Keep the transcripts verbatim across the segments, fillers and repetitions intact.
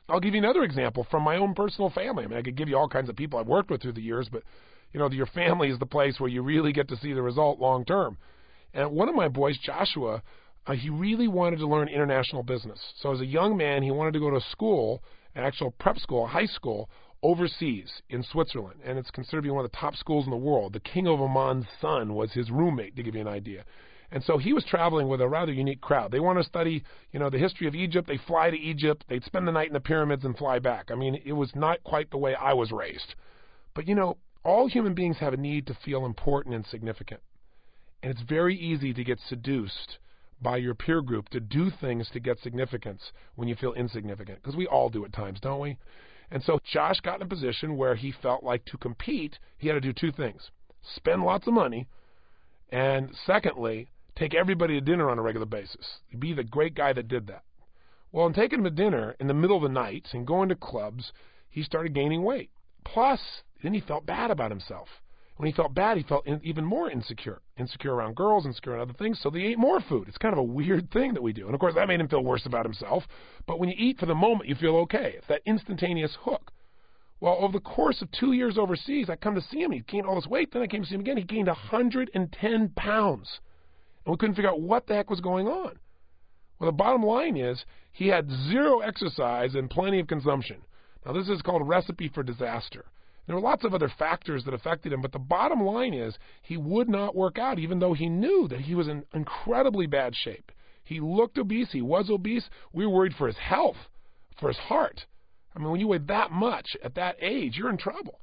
I'll give you another example from my own personal family. I mean, I could give you all kinds of people I've worked with through the years, but, you know, your family is the place where you really get to see the result long term. And one of my boys, Joshua, uh, he really wanted to learn international business. So as a young man, he wanted to go to school, an actual prep school, high school, overseas in Switzerland. And it's considered to be one of the top schools in the world. The King of Oman's son was his roommate, to give you an idea. And so he was traveling with a rather unique crowd. They want to study, you know, the history of Egypt. They fly to Egypt. They'd spend the night in the pyramids and fly back. I mean, it was not quite the way I was raised. But, you know, all human beings have a need to feel important and significant. And it's very easy to get seduced by your peer group to do things to get significance when you feel insignificant. Because we all do at times, don't we? And so Josh got in a position where he felt like to compete, he had to do two things. Spend lots of money, and secondly, take everybody to dinner on a regular basis. Be the great guy that did that. Well, in taking him to dinner in the middle of the night and going to clubs, he started gaining weight. Plus, then he felt bad about himself. When he felt bad, he felt in, even more insecure. Insecure around girls, insecure around other things, so they ate more food. It's kind of a weird thing that we do. And, of course, that made him feel worse about himself. But when you eat for the moment, you feel okay. It's that instantaneous hook. Well, over the course of two years overseas, I come to see him. He gained all this weight. Then I came to see him again. He gained one hundred ten pounds. And we couldn't figure out what the heck was going on. Well, the bottom line is he had zero exercise and plenty of consumption. Now, this is called a recipe for disaster. There were lots of other factors that affected him, but the bottom line is he would not work out, even though he knew that he was in incredibly bad shape. He looked obese. He was obese. We were worried for his health, for his heart. I mean, when you weigh that much at that age, you're in trouble.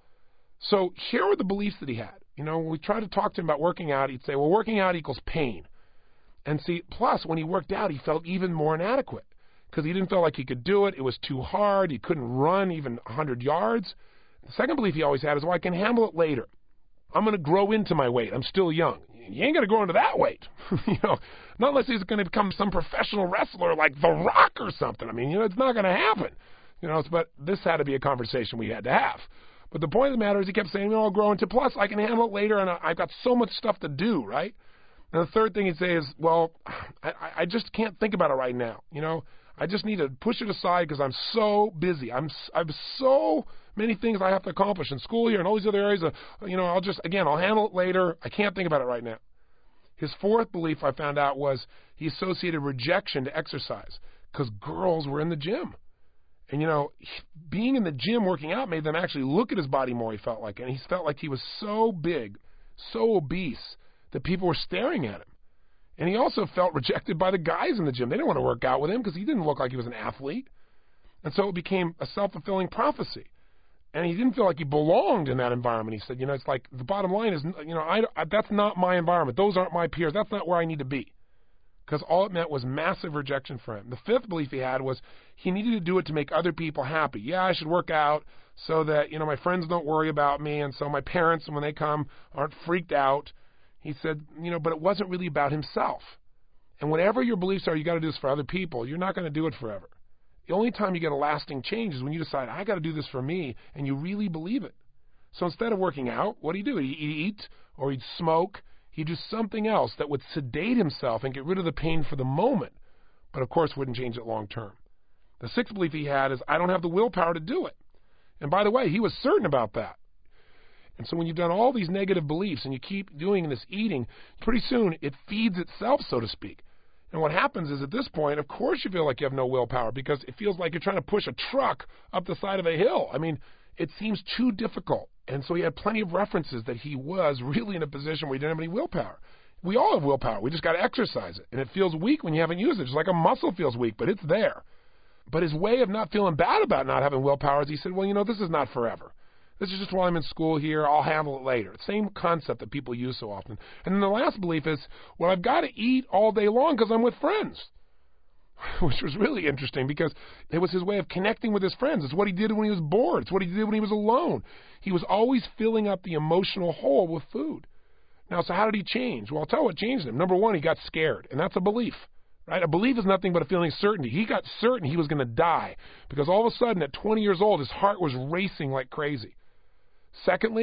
So here were the beliefs that he had. You know, when we tried to talk to him about working out, he'd say, well, working out equals pain. And see, plus, when he worked out, he felt even more inadequate because he didn't feel like he could do it. It was too hard. He couldn't run even one hundred yards. The second belief he always had is, well, I can handle it later. I'm going to grow into my weight. I'm still young. You ain't going to grow into that weight. you know, not unless he's going to become some professional wrestler like The Rock or something. I mean, you know, it's not going to happen. You know, but this had to be a conversation we had to have. But the point of the matter is he kept saying, you know, I'll grow into, plus I can handle it later, and I've got so much stuff to do, right? And the third thing he'd say is, well, I, I just can't think about it right now. You know, I just need to push it aside because I'm so busy. I'm I have so many things I have to accomplish in school here and all these other areas. Of, you know, I'll just, again, I'll handle it later. I can't think about it right now. His fourth belief I found out was he associated rejection to exercise because girls were in the gym. And, you know, being in the gym working out made them actually look at his body more, he felt like. And he felt like he was so big, so obese, that people were staring at him. And he also felt rejected by the guys in the gym. They didn't want to work out with him because he didn't look like he was an athlete. And so it became a self-fulfilling prophecy. And he didn't feel like he belonged in that environment. He said, you know, it's like the bottom line is, you know, I, I, that's not my environment. Those aren't my peers. That's not where I need to be. Because all it meant was massive rejection for him. The fifth belief he had was he needed to do it to make other people happy. Yeah, I should work out so that, you know, my friends don't worry about me, and so my parents, when they come, aren't freaked out. He said, you know, but it wasn't really about himself. And whatever your beliefs are, you got to do this for other people. You're not going to do it forever. The only time you get a lasting change is when you decide, I got to do this for me, and you really believe it. So instead of working out, what do you do? He'd eat, or he'd smoke. He'd do something else that would sedate himself and get rid of the pain for the moment, but of course wouldn't change it long term. The sixth belief he had is, I don't have the willpower to do it. And by the way, he was certain about that. And so when you've done all these negative beliefs and you keep doing this eating, pretty soon it feeds itself, so to speak. And what happens is at this point, of course you feel like you have no willpower because it feels like you're trying to push a truck up the side of a hill. I mean, it seems too difficult. And so he had plenty of references that he was really in a position where he didn't have any willpower. We all have willpower. We just got to exercise it. And it feels weak when you haven't used it. Just like a muscle feels weak, but it's there. But his way of not feeling bad about not having willpower is he said, well, you know, this is not forever. This is just while I'm in school here. I'll handle it later. Same concept that people use so often. And then the last belief is, well, I've got to eat all day long because I'm with friends. Which was really interesting because it was his way of connecting with his friends. It's what he did when he was bored. It's what he did when he was alone. He was always filling up the emotional hole with food. Now, so how did he change? Well, I'll tell you what changed him. Number one, he got scared, and that's a belief. Right? A belief is nothing but a feeling of certainty. He got certain he was going to die because all of a sudden at twenty years old, his heart was racing like crazy. Secondly,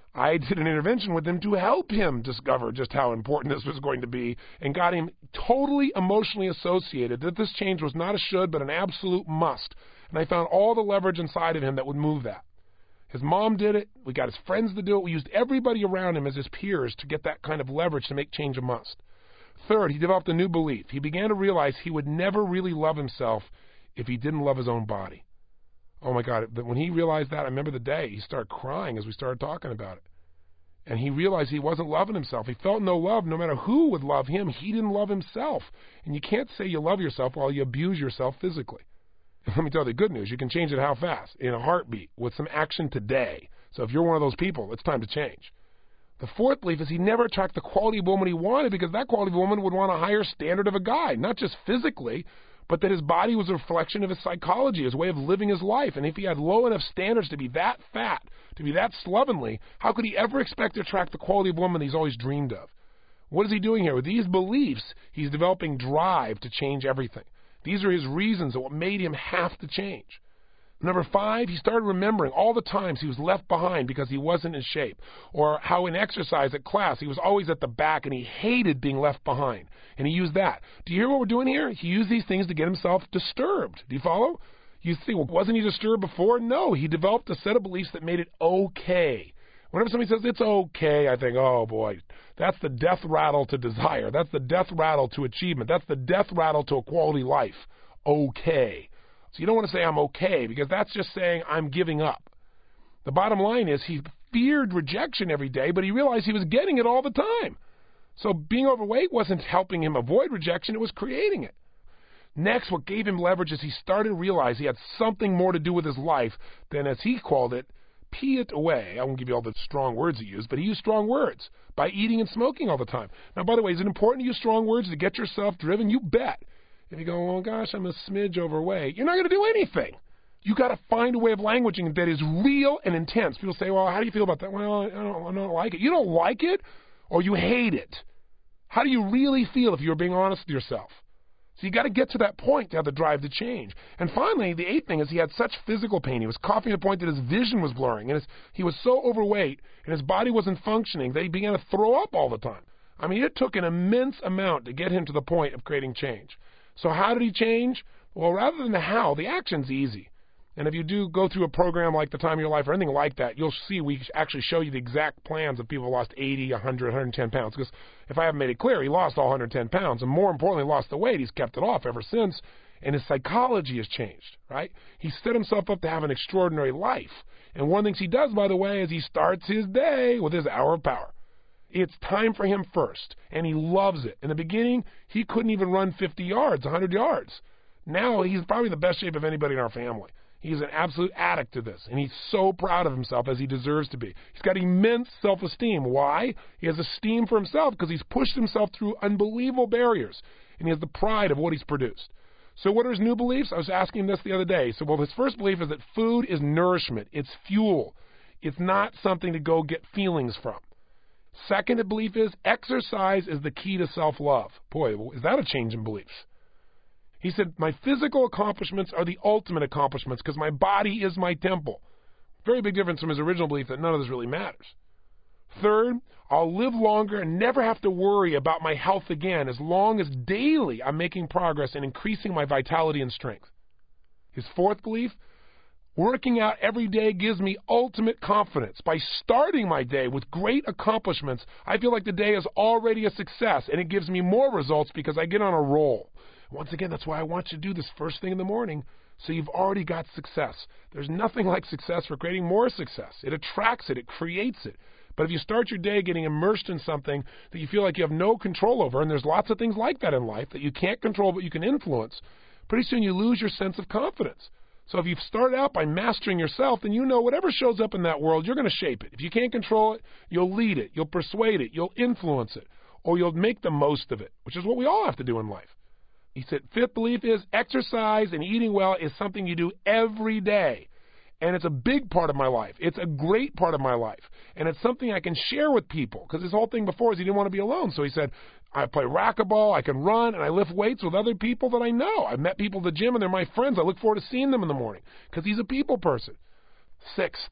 I did an intervention with him to help him discover just how important this was going to be and got him totally emotionally associated that this change was not a should but an absolute must. And I found all the leverage inside of him that would move that. His mom did it. We got his friends to do it. We used everybody around him as his peers to get that kind of leverage to make change a must. Third, he developed a new belief. He began to realize he would never really love himself if he didn't love his own body. Oh, my God. When he realized that, I remember the day he started crying as we started talking about it. And he realized he wasn't loving himself. He felt no love. No matter who would love him, he didn't love himself. And you can't say you love yourself while you abuse yourself physically. And let me tell you the good news. You can change it how fast? In a heartbeat with some action today. So if you're one of those people, it's time to change. The fourth belief is he never attracted the quality of woman he wanted because that quality of woman would want a higher standard of a guy, not just physically, but that his body was a reflection of his psychology, his way of living his life. And if he had low enough standards to be that fat, to be that slovenly, how could he ever expect to attract the quality of woman he's always dreamed of? What is he doing here? With these beliefs, he's developing drive to change everything. These are his reasons of what made him have to change. Number five, he started remembering all the times he was left behind because he wasn't in shape, or how in exercise at class he was always at the back and he hated being left behind. And he used that. Do you hear what we're doing here? He used these things to get himself disturbed. Do you follow? You think, well, wasn't he disturbed before? No, he developed a set of beliefs that made it okay. Whenever somebody says it's okay, I think, oh boy, that's the death rattle to desire. That's the death rattle to achievement. That's the death rattle to a quality life. Okay. So you don't want to say I'm okay because that's just saying I'm giving up. The bottom line is he feared rejection every day, but he realized he was getting it all the time. So being overweight wasn't helping him avoid rejection, it was creating it. Next, what gave him leverage is he started to realize he had something more to do with his life than, as he called it, pee it away. I won't give you all the strong words he used, but he used strong words by eating and smoking all the time. Now, by the way, is it important to use strong words to get yourself driven? You bet. If you go, oh gosh, I'm a smidge overweight, you're not going to do anything. You got to find a way of languaging that is real and intense. People say, well, how do you feel about that? Well, I don't, I don't like it. You don't like it or you hate it. How do you really feel if you're being honest with yourself? So you got to get to that point to have the drive to change. And finally, the eighth thing is he had such physical pain. He was coughing to the point that his vision was blurring. And his, he was so overweight and his body wasn't functioning that he began to throw up all the time. I mean, it took an immense amount to get him to the point of creating change. So how did he change? Well, rather than the how, the action's easy. And if you do go through a program like The Time of Your Life or anything like that, you'll see we actually show you the exact plans of people who lost eighty, one hundred, one hundred ten pounds. Because if I haven't made it clear, he lost all one hundred ten pounds. And more importantly, lost the weight. He's kept it off ever since. And his psychology has changed, right? He set himself up to have an extraordinary life. And one of the things he does, by the way, is he starts his day with his hour of power. It's time for him first, and he loves it. In the beginning, he couldn't even run fifty yards, one hundred yards. Now he's probably the best shape of anybody in our family. He's an absolute addict to this, and he's so proud of himself, as he deserves to be. He's got immense self-esteem. Why? He has esteem for himself because he's pushed himself through unbelievable barriers, and he has the pride of what he's produced. So what are his new beliefs? I was asking him this the other day. So, well, his first belief is that food is nourishment. It's fuel. It's not something to go get feelings from. Second belief is exercise is the key to self-love. Boy, is that a change in beliefs? He said, my physical accomplishments are the ultimate accomplishments because my body is my temple. Very big difference from his original belief that none of this really matters. Third, I'll live longer and never have to worry about my health again as long as daily I'm making progress and increasing my vitality and strength. His fourth belief, working out every day gives me ultimate confidence. By starting my day with great accomplishments, I feel like the day is already a success, and it gives me more results because I get on a roll. Once again, that's why I want you to do this first thing in the morning, so you've already got success. There's nothing like success for creating more success. It attracts it. It creates it. But if you start your day getting immersed in something that you feel like you have no control over, and there's lots of things like that in life that you can't control but you can influence, pretty soon you lose your sense of confidence. So if you've started out by mastering yourself, then you know whatever shows up in that world, you're going to shape it. If you can't control it, you'll lead it, you'll persuade it, you'll influence it, or you'll make the most of it, which is what we all have to do in life. He said, fifth belief is exercise and eating well is something you do every day. And it's a big part of my life. It's a great part of my life. And it's something I can share with people. Because his whole thing before is he didn't want to be alone. So he said, I play racquetball, I can run, and I lift weights with other people that I know. I've met people at the gym, and they're my friends. I look forward to seeing them in the morning. Because he's a people person. Sixth,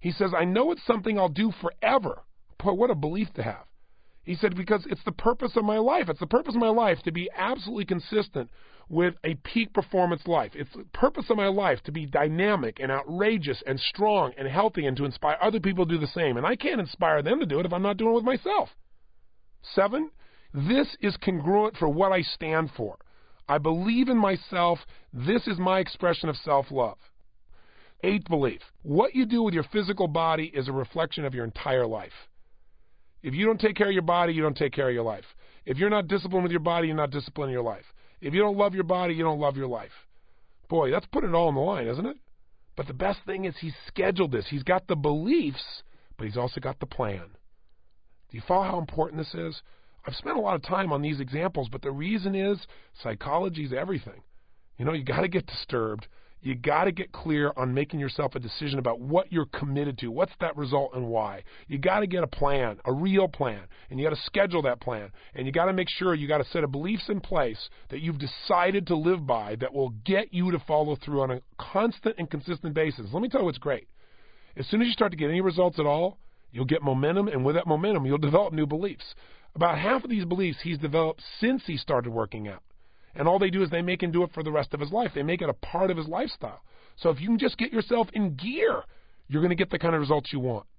He says, I know it's something I'll do forever. Boy, what a belief to have. He said, because it's the purpose of my life. It's the purpose of my life to be absolutely consistent with a peak performance life. It's the purpose of my life to be dynamic and outrageous and strong and healthy and to inspire other people to do the same. And I can't inspire them to do it if I'm not doing it with myself. Seven, this is congruent for what I stand for. I believe in myself. This is my expression of self-love. Eighth belief, what you do with your physical body is a reflection of your entire life. If you don't take care of your body, you don't take care of your life. If you're not disciplined with your body, you're not disciplined in your life. If you don't love your body, you don't love your life. Boy, that's putting it all on the line, isn't it? But the best thing is he's scheduled this. He's got the beliefs, but he's also got the plan. Do you follow how important this is? I've spent a lot of time on these examples, but the reason is psychology is everything. You know, you got to get disturbed. You got to get clear on making yourself a decision about what you're committed to. What's that result and why? You got to get a plan, a real plan, and you got to schedule that plan. And you got to make sure you got a set of beliefs in place that you've decided to live by that will get you to follow through on a constant and consistent basis. Let me tell you what's great. As soon as you start to get any results at all, you'll get momentum, and with that momentum, you'll develop new beliefs. About half of these beliefs he's developed since he started working out. And all they do is they make him do it for the rest of his life. They make it a part of his lifestyle. So if you can just get yourself in gear, you're going to get the kind of results you want.